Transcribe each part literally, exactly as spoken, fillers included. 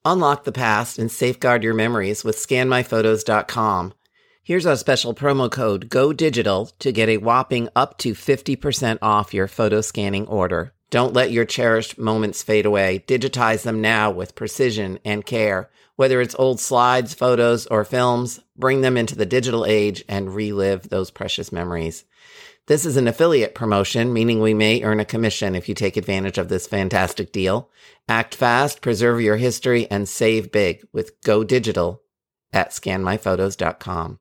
Unlock the past and safeguard your memories with scan my photos dot com. Here's our special promo code GODIGITAL to get a whopping up to fifty percent off your photo scanning order. Don't let your cherished moments fade away. Digitize them now with precision and care. Whether it's old slides, photos, or films, bring them into the digital age and relive those precious memories. This is an affiliate promotion, meaning we may earn a commission if you take advantage of this fantastic deal. Act fast, preserve your history, and save big with Go Digital at scan my photos dot com.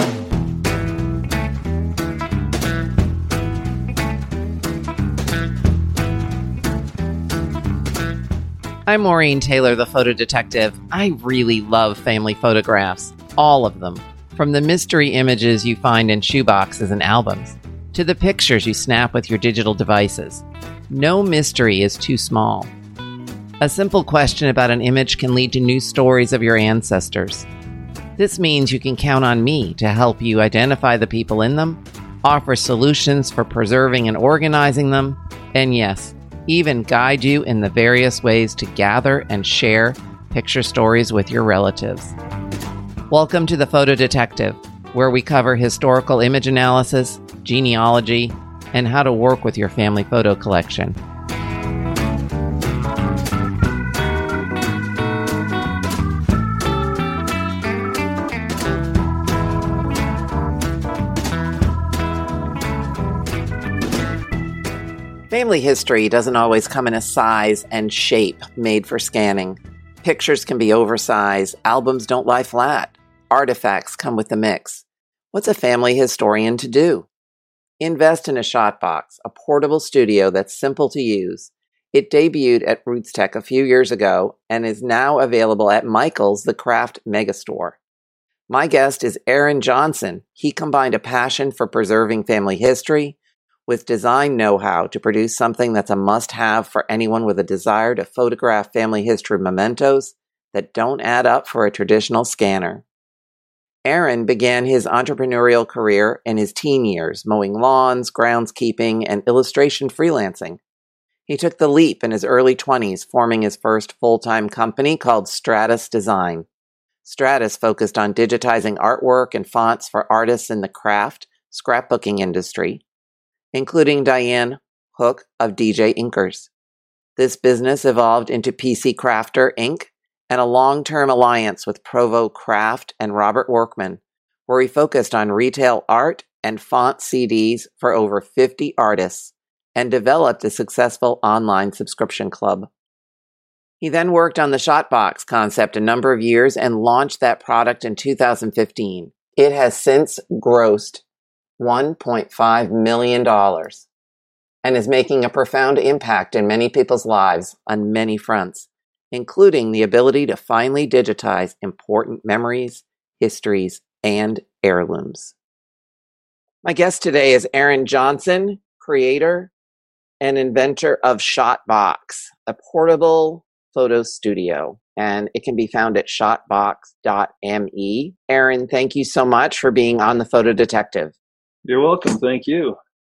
I'm Maureen Taylor, the photo detective. I really love family photographs, all of them, from the mystery images you find in shoeboxes and albums to the pictures you snap with your digital devices. No mystery is too small. A simple question about an image can lead to new stories of your ancestors. This means you can count on me to help you identify the people in them, offer solutions for preserving and organizing them, and yes, even guide you in the various ways to gather and share picture stories with your relatives. Welcome to The Photo Detective, where we cover historical image analysis, genealogy, and how to work with your family photo collection. Family history doesn't always come in a size and shape made for scanning. Pictures can be oversized, albums don't lie flat, artifacts come with the mix. What's a family historian to do? Invest in a ShotBox, a portable studio that's simple to use. It debuted at RootsTech a few years ago and is now available at Michael's The Craft Megastore. My guest is Aaron Johnson. He combined a passion for preserving family history with design know-how to produce something that's a must-have for anyone with a desire to photograph family history mementos that don't add up for a traditional scanner. Aaron began his entrepreneurial career in his teen years, mowing lawns, groundskeeping, and illustration freelancing. He took the leap in his early twenties, forming his first full-time company called Stratus Design. Stratus focused on digitizing artwork and fonts for artists in the craft, scrapbooking industry, including Diane Hook of D J Inkers. This business evolved into P C Crafter, Incorporated, and a long-term alliance with Provo Craft and Robert Workman, where he focused on retail art and font C Ds for over fifty artists and developed a successful online subscription club. He then worked on the ShotBox concept a number of years and launched that product in two thousand fifteen. It has since grossed one point five million dollars and is making a profound impact in many people's lives on many fronts, including the ability to finally digitize important memories, histories, and heirlooms. My guest today is Aaron Johnson, creator and inventor of ShotBox, a portable photo studio, and it can be found at shotbox dot me. Aaron, thank you so much for being on The Photo Detective. You're welcome. Thank you.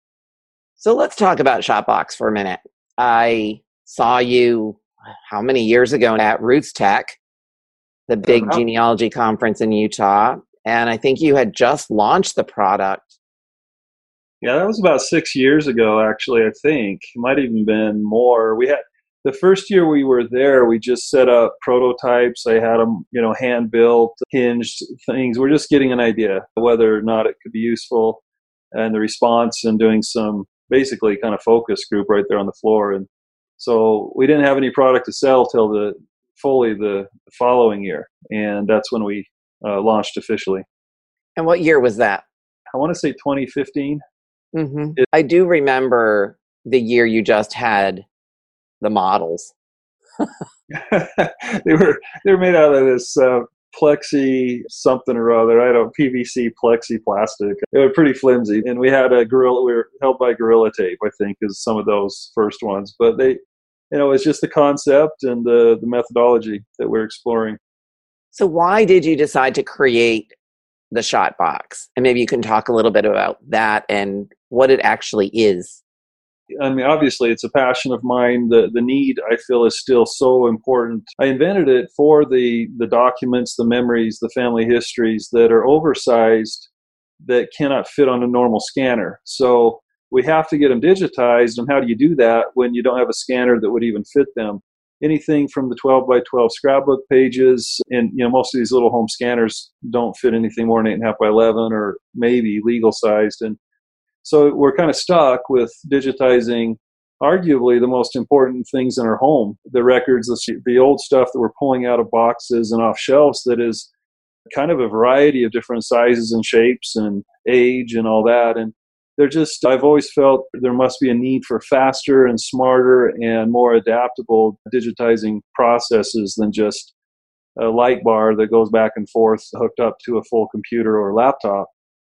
So let's talk about ShotBox for a minute. I saw you how many years ago at RootsTech, the big uh-huh. genealogy conference in Utah, and I think you had just launched the product. Yeah, that was about six years ago, actually, I think. It might have even been more. We had the first year we were there, we just set up prototypes. I had them, you know, hand-built, hinged things. We're just getting an idea whether or not it could be useful, and the response, and doing some basically kind of focus group right there on the floor. And so we didn't have any product to sell till the fully the following year, and that's when we uh, launched officially. And what year was that? I want to say twenty fifteen. Mm-hmm. It, I do remember the year you just had the models. they were they were made out of this uh, plexi something or other. I don't P V C plexi plastic. They were pretty flimsy, and we had a gorilla. We were held by Gorilla Tape, I think, is some of those first ones. But they, you know, it's just the concept and the the methodology that we're exploring. So why did you decide to create the ShotBox? And maybe you can talk a little bit about that and what it actually is. I mean, obviously, it's a passion of mine. The the need, I feel, is still so important. I invented it for the the documents, the memories, the family histories that are oversized, that cannot fit on a normal scanner. So we have to get them digitized. And how do you do that when you don't have a scanner that would even fit them? Anything from the twelve by twelve scrapbook pages, and you know, most of these little home scanners don't fit anything more than eight and a half by eleven, or maybe legal sized. And so we're kind of stuck with digitizing arguably the most important things in our home, the records, the, the old stuff that we're pulling out of boxes and off shelves that is kind of a variety of different sizes and shapes and age and all that. And they're just, I've always felt there must be a need for faster and smarter and more adaptable digitizing processes than just a light bar that goes back and forth hooked up to a full computer or laptop.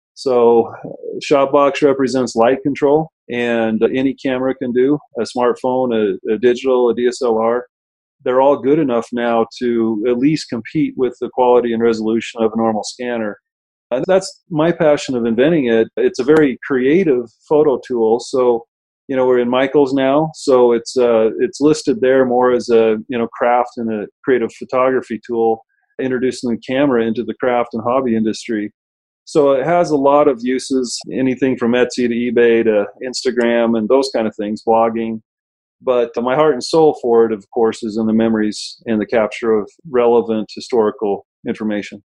So ShopBox represents light control, and any camera can do, a smartphone, a, a digital, a D S L R. They're all good enough now to at least compete with the quality and resolution of a normal scanner. And that's my passion of inventing it. It's a very creative photo tool. So, you know, we're in Michael's now, so it's uh, it's listed there more as a, you know, craft and a creative photography tool, introducing the camera into the craft and hobby industry. So it has a lot of uses, anything from Etsy to eBay to Instagram and those kind of things, blogging. But my heart and soul for it, of course, is in the memories and the capture of relevant historical information.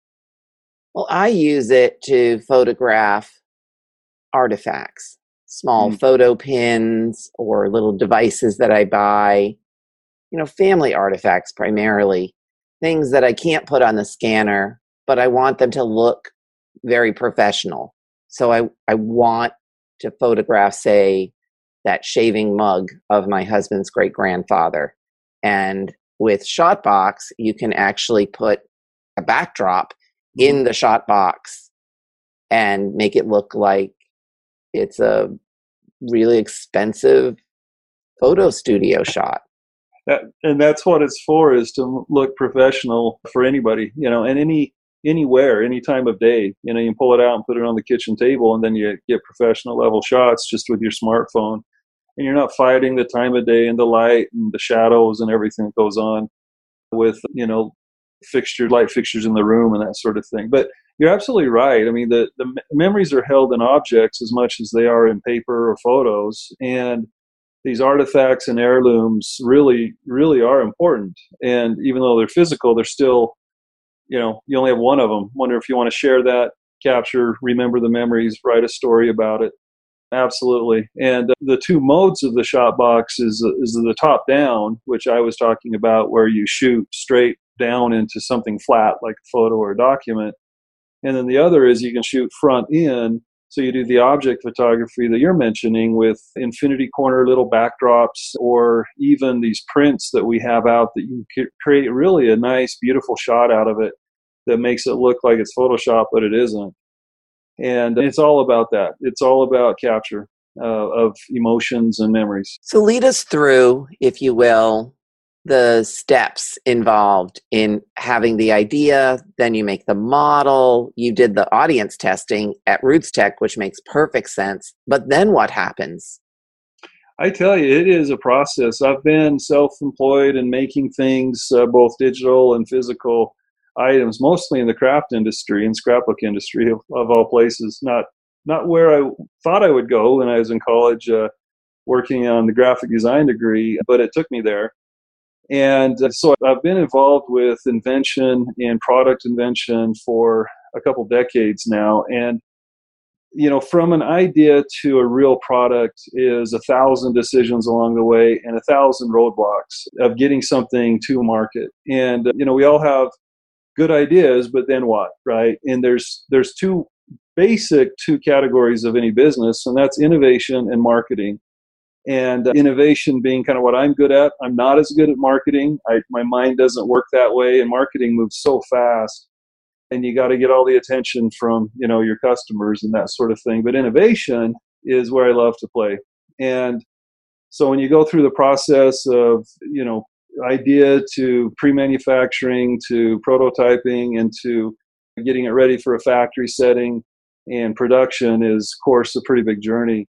Well, I use it to photograph artifacts, small mm. photo pins or little devices that I buy, you know, family artifacts primarily, things that I can't put on the scanner, but I want them to look very professional. So I, I want to photograph, say, that shaving mug of my husband's great grandfather. And with ShotBox, you can actually put a backdrop in the shot box and make it look like it's a really expensive photo studio shot. That, and that's what it's for, is to look professional for anybody, you know, and any anywhere, any time of day. You know, you can pull it out and put it on the kitchen table, and then you get professional level shots just with your smartphone. And you're not fighting the time of day and the light and the shadows and everything that goes on with, you know, fixture, light fixtures in the room and that sort of thing. But you're absolutely right. I mean, the, the memories are held in objects as much as they are in paper or photos. And these artifacts and heirlooms really, really are important. And even though they're physical, they're still, you know, you only have one of them. Wonder if you want to share that, capture, remember the memories, write a story about it. Absolutely. And the two modes of the ShotBox is, is the top down, which I was talking about, where you shoot straight down into something flat like a photo or a document. And then the other is you can shoot front in. So you do the object photography that you're mentioning with infinity corner little backdrops, or even these prints that we have out that you can create really a nice, beautiful shot out of it that makes it look like it's Photoshop, but it isn't. And it's all about that. It's all about capture uh, of emotions and memories. So lead us through, if you will, the steps involved in having the idea, then you make the model, you did the audience testing at Roots Tech, which makes perfect sense. But then what happens? I tell you, it is a process. I've been self-employed and making things, uh, both digital and physical items, mostly in the craft industry and scrapbook industry of, of all places. Not not where I thought I would go when I was in college, uh, working on the graphic design degree, but it took me there. And so I've been involved with invention and product invention for a couple decades now. And, you know, from an idea to a real product is a thousand decisions along the way and a thousand roadblocks of getting something to market. And, you know, we all have good ideas, but then what, right? And there's there's two basic two categories of any business, and that's innovation and marketing. And uh, innovation being kind of what I'm good at. I'm not as good at marketing. I, my mind doesn't work that way, and marketing moves so fast, and you got to get all the attention from, you know, your customers and that sort of thing. But innovation is where I love to play. And so when you go through the process of, you know, idea to pre-manufacturing to prototyping and to getting it ready for a factory setting and production is, of course, a pretty big journey.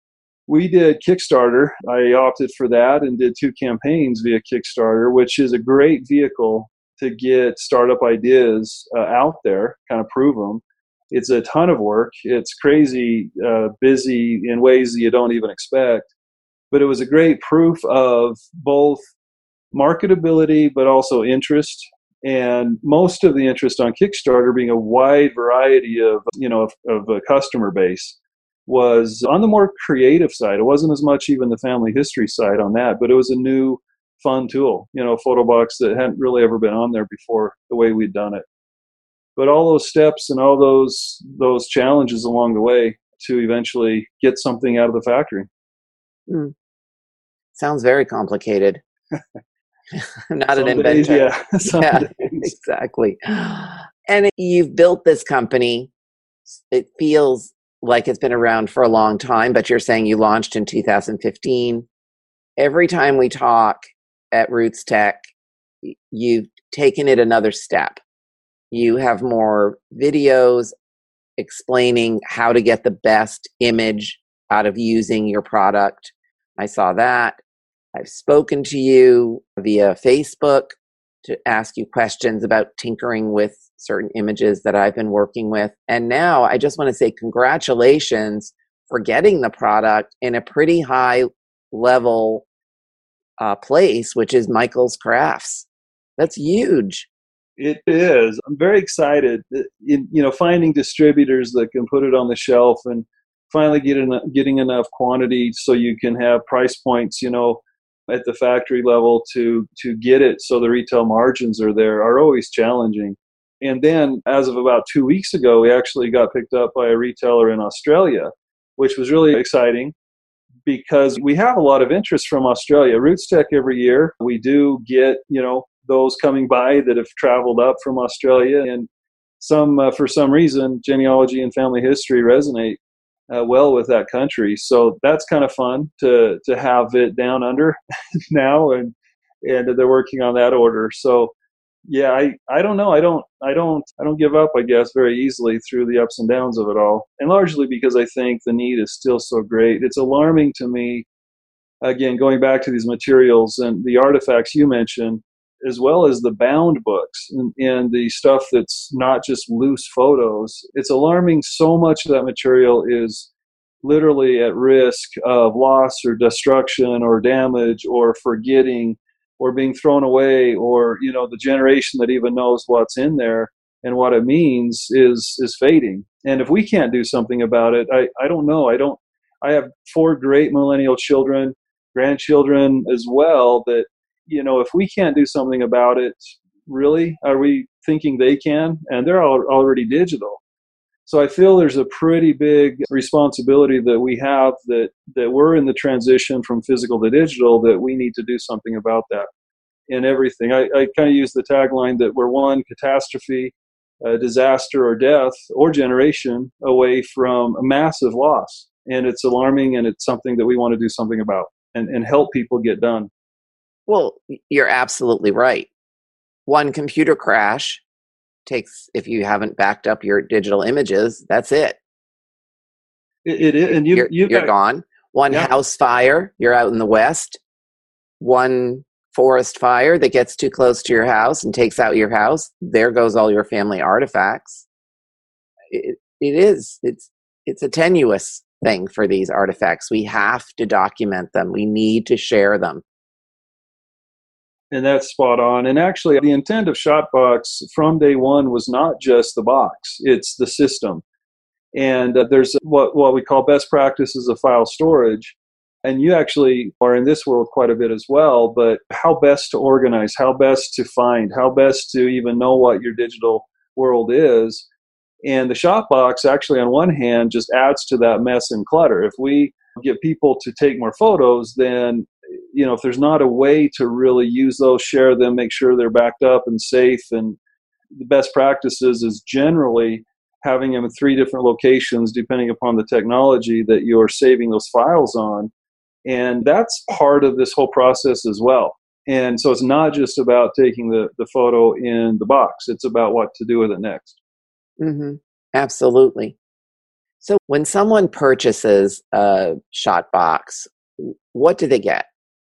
we did Kickstarter. I opted for that and did two campaigns via Kickstarter, which is a great vehicle to get startup ideas uh, out there, kind of prove them. It's a ton of work. It's crazy uh, busy in ways that you don't even expect. But it was a great proof of both marketability, but also interest. And most of the interest on Kickstarter, being a wide variety of, you know, of, of a customer base, was on the more creative side. It wasn't as much even the family history side on that, but it was a new, fun tool, you know, PhotoBox that hadn't really ever been on there before the way we'd done it. But all those steps and all those those challenges along the way to eventually get something out of the factory. Mm. Sounds very complicated. Not Some an days, inventor. yeah, Some yeah, days. exactly. And you've built this company. It feels like it's been around for a long time, but you're saying you launched in two thousand fifteen. Every time we talk at Roots Tech, you've taken it another step. You have more videos explaining how to get the best image out of using your product. I saw that. I've spoken to you via Facebook to ask you questions about tinkering with certain images that I've been working with. And now I just want to say congratulations for getting the product in a pretty high level uh, place, which is Michael's Crafts. That's huge. It is. I'm very excited. In, you know, finding distributors that can put it on the shelf and finally get enough, getting enough quantity so you can have price points, you know, at the factory level to to get it so the retail margins are there are always challenging. And then as of about two weeks ago, we actually got picked up by a retailer in Australia, which was really exciting because we have a lot of interest from Australia. Roots Tech every year, we do get, you know, those coming by that have traveled up from Australia, and some, uh, for some reason, genealogy and family history resonate uh, well with that country. So that's kind of fun to to have it down under now, and and they're working on that order. So yeah, I, I don't know. I don't I don't I don't give up, I guess, very easily through the ups and downs of it all, and largely because I think the need is still so great. It's alarming to me. Again, going back to these materials and the artifacts you mentioned, as well as the bound books and, and the stuff that's not just loose photos. It's alarming so much of that material is literally at risk of loss or destruction or damage or forgetting or being thrown away, or, you know, the generation that even knows what's in there and what it means is is fading. And if we can't do something about it, I, I don't know. I don't I have four great millennial children, grandchildren as well, that, you know, if we can't do something about it, really, are we thinking they can? And they're all already digital. So I feel there's a pretty big responsibility that we have, that, that we're in the transition from physical to digital, that we need to do something about that in everything. I, I kind of use the tagline that we're one catastrophe, uh, disaster, or death, or generation away from a massive loss. And it's alarming, and it's something that we want to do something about and, and help people get done. Well, you're absolutely right. One computer crash takes, if you haven't backed up your digital images, that's it. It, it and you, you're, you've you're got, gone. One yeah. house fire, you're out in the West. One forest fire that gets too close to your house and takes out your house, there goes all your family artifacts. It, it is. It's it's a tenuous thing for these artifacts. We have to document them. We need to share them. And that's spot on. And actually, the intent of ShotBox from day one was not just the box, it's the system. And uh, there's what, what we call best practices of file storage. And you actually are in this world quite a bit as well, but how best to organize, how best to find, how best to even know what your digital world is. And the ShotBox actually, on one hand, just adds to that mess and clutter. If we get people to take more photos, then, you know, if there's not a way to really use those, share them, make sure they're backed up and safe, and the best practices is generally having them in three different locations depending upon the technology that you're saving those files on. And that's part of this whole process as well. And so it's not just about taking the, the photo in the box. It's about what to do with it next. Mm-hmm. Absolutely. So when someone purchases a shot box, what do they get?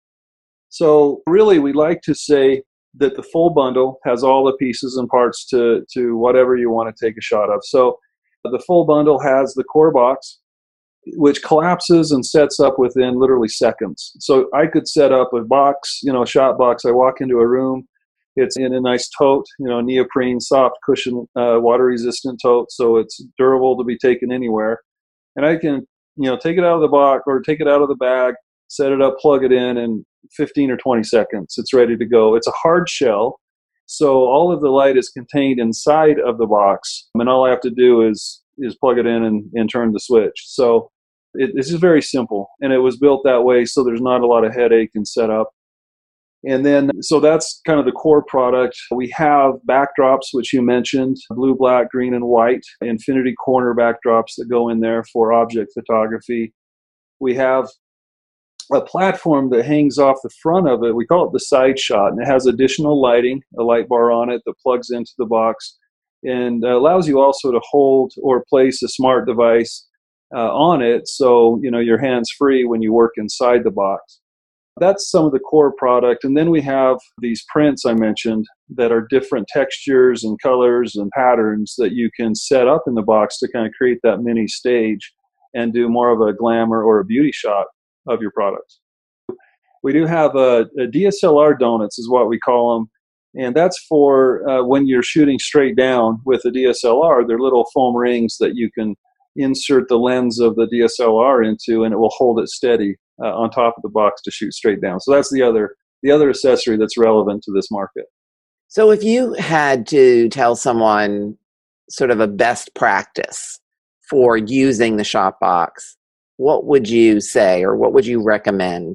So really, we like to say that the full bundle has all the pieces and parts to, to whatever you want to take a shot of. So the full bundle has the core box, which collapses and sets up within literally seconds. So I could set up a box, you know, a shot box. I walk into a room, it's in a nice tote, you know, neoprene, soft cushion, uh, water resistant tote. So it's durable to be taken anywhere. And I can, you know, take it out of the box or take it out of the bag, set it up, plug it in, and fifteen or twenty seconds, it's ready to go. It's a hard shell. So all of the light is contained inside of the box. And all I have to do is, is plug it in and, and turn the switch. So it, it's just very simple. And it was built that way. So there's not a lot of headache and setup. And then, so that's kind of the core product. We have backdrops, which you mentioned, blue, black, green, and white, infinity corner backdrops that go in there for object photography. We have a platform that hangs off the front of it. We call it the side shot, and it has additional lighting, a light bar on it that plugs into the box and allows you also to hold or place a smart device uh, on it. So, you know, you're hands free when you work inside the box. That's some of the core product. And then we have these prints I mentioned that are different textures and colors and patterns that you can set up in the box to kind of create that mini stage and do more of a glamour or a beauty shot of your products. We do have a, a D S L R donuts is what we call them. And that's for uh, when you're shooting straight down with a D S L R. They're little foam rings that you can insert the lens of the D S L R into, and it will hold it steady uh, on top of the box to shoot straight down. So that's the other the other accessory that's relevant to this market. So if you had to tell someone sort of a best practice for using the shot box, what would you say or what would you recommend?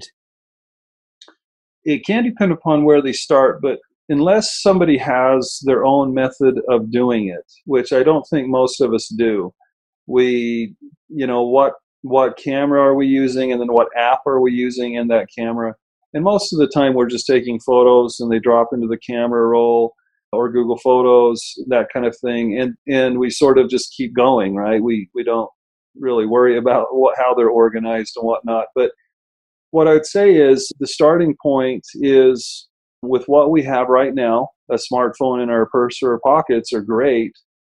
It can depend upon where they start, but unless somebody has their own method of doing it, which I don't think most of us do, we, you know, what what camera are we using, and then what app are we using in that camera? And most of the time we're just taking photos and they drop into the camera roll or Google Photos, that kind of thing. And and we sort of just keep going, right? We we don't really worry about what, how they're organized and whatnot. But what I would say is the starting point is with what we have right now. A smartphone in our purse or our pockets are great.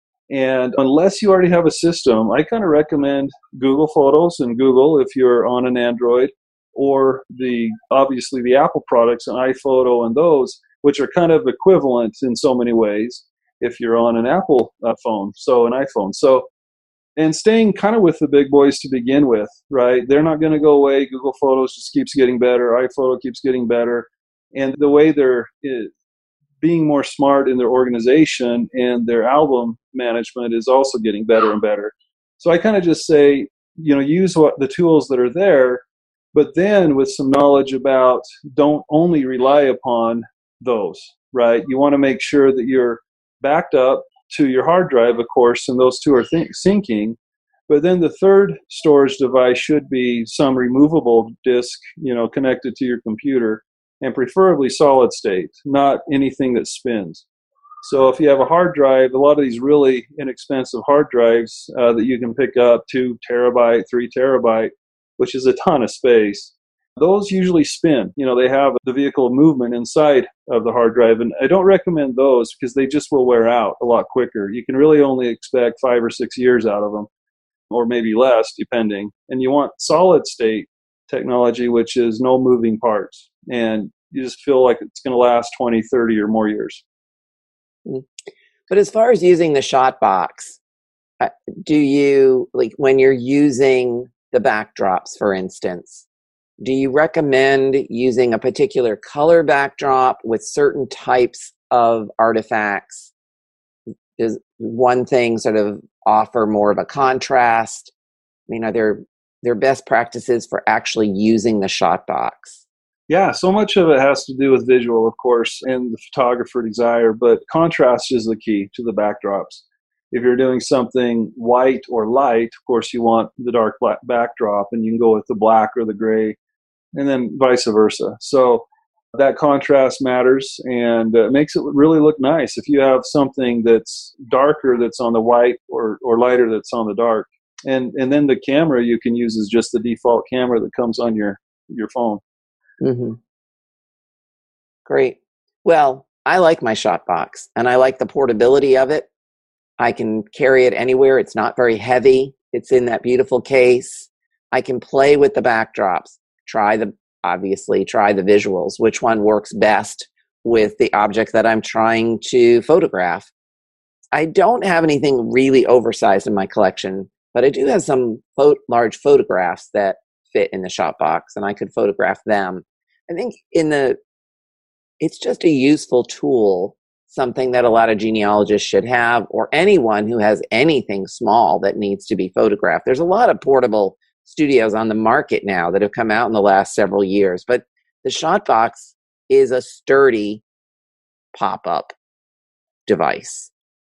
And unless you already have a system, I kind of recommend Google Photos and Google if you're on an Android, or the obviously the Apple products and iPhoto and those, which are kind of equivalent in so many ways if you're on an Apple uh, phone, so an iPhone. So, and staying kind of with the big boys to begin with, right? They're not going to go away. Google Photos just keeps getting better. iPhoto keeps getting better. And the way they're uh, being more smart in their organization and their album management is also getting better and better. So I kind of just say, you know, use what the tools that are there, but then with some knowledge about, don't only rely upon those, right? You want to make sure that you're backed up to your hard drive, of course, and those two are th- syncing. But then the third storage device should be some removable disk, you know, connected to your computer, and preferably solid state, not anything that spins. So if you have a hard drive, a lot of these really inexpensive hard drives uh, that you can pick up, two terabyte, three terabyte, which is a ton of space, those usually spin. You know, they have the vehicle movement inside of the hard drive, and I don't recommend those because they just will wear out a lot quicker. You can really only expect five or six years out of them, or maybe less, depending. And you want solid state technology, which is no moving parts. And you just feel like it's going to last twenty, thirty or more years. But as far as using the shot box, do you, like when you're using the backdrops, for instance, do you recommend using a particular color backdrop with certain types of artifacts? Does one thing sort of offer more of a contrast? I mean, are there, there best practices for actually using the shot box? Yeah, so much of it has to do with visual, of course, and the photographer desire, but contrast is the key to the backdrops. If you're doing something white or light, of course, you want the dark black backdrop, and you can go with the black or the gray, and then vice versa. So that contrast matters, and uh, makes it really look nice. If you have something that's darker that's on the white or, or lighter that's on the dark, And and then the camera you can use is just the default camera that comes on your, your phone. Mm-hmm. Great. Well, I like my shot box, and I like the portability of it. I can carry it anywhere. It's not very heavy. It's in that beautiful case. I can play with the backdrops. Try the, obviously, try the visuals. Which one works best with the object that I'm trying to photograph? I don't have anything really oversized in my collection, but I do have some pho- large photographs that fit in the shot box, and I could photograph them. I think in the, it's just a useful tool, something that a lot of genealogists should have, or anyone who has anything small that needs to be photographed. There's a lot of portable studios on the market now that have come out in the last several years, but the Shotbox is a sturdy pop-up device.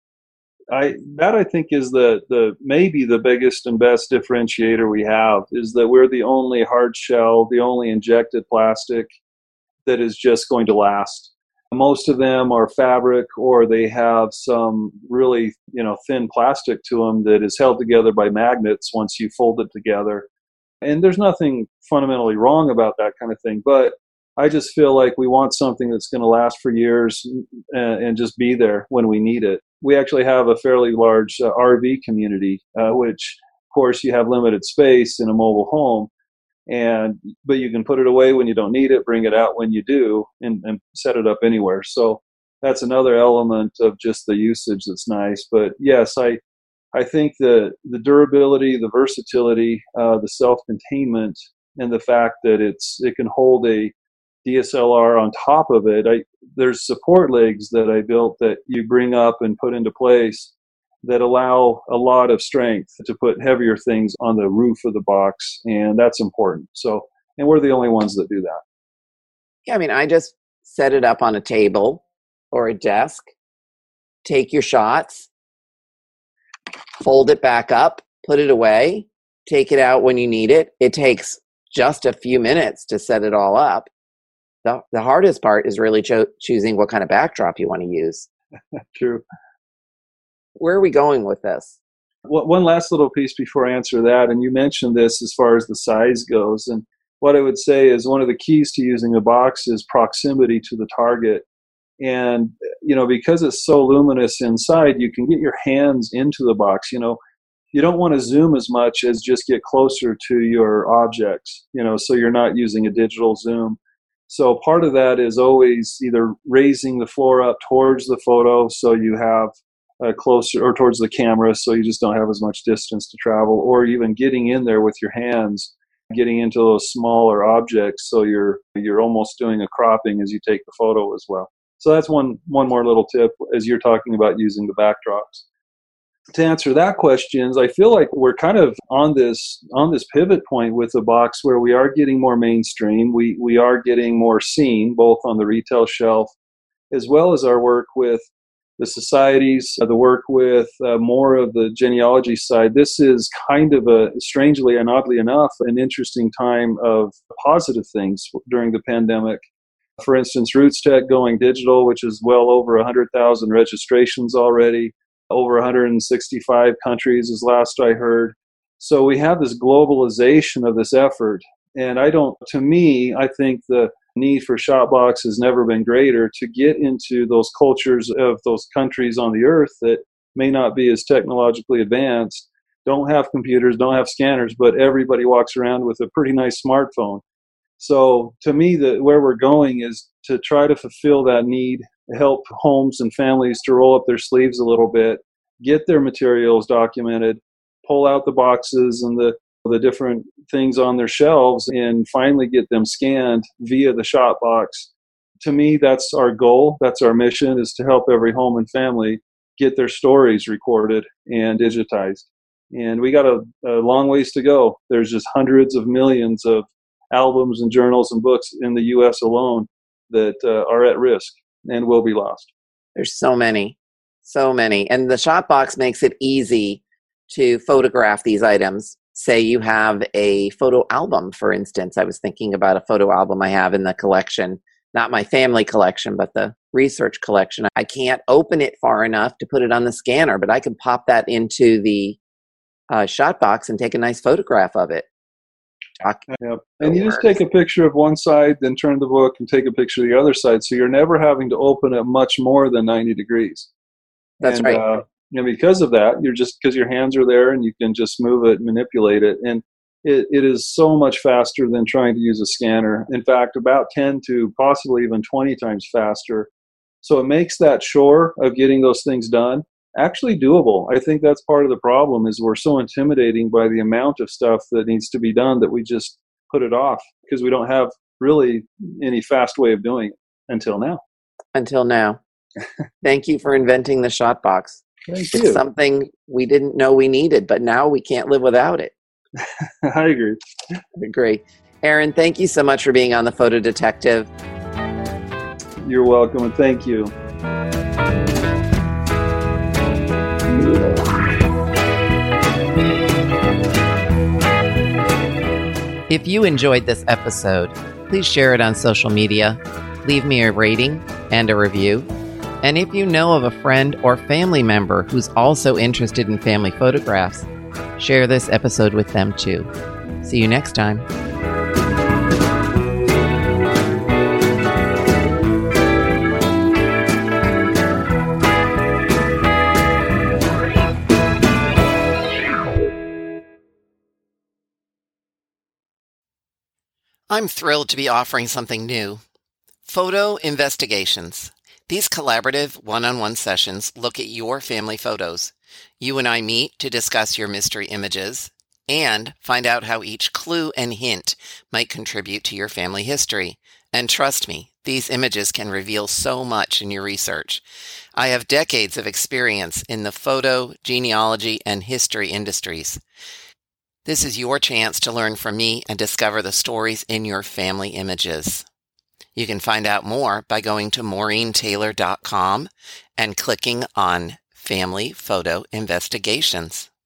I that I think is the the maybe the biggest and best differentiator we have, is that we're the only hard shell, the only injected plastic that is just going to last. Most of them are fabric, or they have some really, you know, thin plastic to them that is held together by magnets once you fold it together. And there's nothing fundamentally wrong about that kind of thing, but I just feel like we want something that's going to last for years and, and just be there when we need it. We actually have a fairly large uh, R V community, uh, which, of course, you have limited space in a mobile home, and but you can put it away when you don't need it, bring it out when you do, and, and set it up anywhere. So that's another element of just the usage that's nice. But yes, I I think the the durability, the versatility, uh, the self-containment, and the fact that it's it can hold a D S L R on top of it. I, there's support legs that I built that you bring up and put into place that allow a lot of strength to put heavier things on the roof of the box, and that's important. So, and we're the only ones that do that. Yeah, I mean, I just set it up on a table or a desk, take your shots, fold it back up, put it away, take it out when you need it. It takes just a few minutes to set it all up. The, the hardest part is really cho- choosing what kind of backdrop you want to use. True. Where are we going with this? Well, one last little piece before I answer that, and you mentioned this as far as the size goes, and what I would say is one of the keys to using a box is proximity to the target. And, you know, because it's so luminous inside, you can get your hands into the box. You know, you don't want to zoom as much as just get closer to your objects, you know, so you're not using a digital zoom. So part of that is always either raising the floor up towards the photo so you have uh, closer, or towards the camera so you just don't have as much distance to travel, or even getting in there with your hands, getting into those smaller objects so you're you're almost doing a cropping as you take the photo as well. So that's one one more little tip as you're talking about using the backdrops. To answer that question, I feel like we're kind of on this on this pivot point with the box where we are getting more mainstream. We we are getting more seen, both on the retail shelf as well as our work with the societies, uh, the work with uh, more of the genealogy side. This is kind of a, strangely and oddly enough, an interesting time of positive things during the pandemic. For instance, RootsTech going digital, which is well over one hundred thousand registrations already. Over one hundred sixty-five countries is last I heard. So we have this globalization of this effort. And I don't, to me, I think the need for Shotbox has never been greater to get into those cultures of those countries on the earth that may not be as technologically advanced, don't have computers, don't have scanners, but everybody walks around with a pretty nice smartphone. So to me, the, where we're going is to try to fulfill that need, help homes and families to roll up their sleeves a little bit, get their materials documented, pull out the boxes and the, the different things on their shelves, and finally get them scanned via the Shotbox. To me, that's our goal. That's our mission, is to help every home and family get their stories recorded and digitized. And we got a, a long ways to go. There's just hundreds of millions of albums and journals and books in the U S alone that uh, are at risk and will be lost. There's so many, so many. And the Shotbox makes it easy to photograph these items. Say you have a photo album, for instance. I was thinking about a photo album I have in the collection, not my family collection, but the research collection. I can't open it far enough to put it on the scanner, but I can pop that into the uh, shot box and take a nice photograph of it. Doc- Yep. And you just take a picture of one side, then turn the book and take a picture of the other side. So you're never having to open it much more than ninety degrees. That's and, right. Uh, and because of that, you're just, because your hands are there and you can just move it, manipulate it. And it, it is so much faster than trying to use a scanner. In fact, about ten to possibly even twenty times faster. So it makes that chore of getting those things done actually doable. I think that's part of the problem, is we're so intimidating by the amount of stuff that needs to be done that we just put it off because we don't have really any fast way of doing it until now. Until now. Thank you for inventing the shot box. Thank It's you. something we didn't know we needed, but now we can't live without it. I agree. I agree. Aaron, thank you so much for being on The Photo Detective. You're welcome, and thank you. If you enjoyed this episode, please share it on social media, leave me a rating and a review. And if you know of a friend or family member who's also interested in family photographs, share this episode with them too. See you next time. I'm thrilled to be offering something new. Photo Investigations. These collaborative one-on-one sessions look at your family photos. You and I meet to discuss your mystery images and find out how each clue and hint might contribute to your family history. And trust me, these images can reveal so much in your research. I have decades of experience in the photo, genealogy, and history industries. This is your chance to learn from me and discover the stories in your family images. You can find out more by going to maureen taylor dot com and clicking on Family Photo Investigations.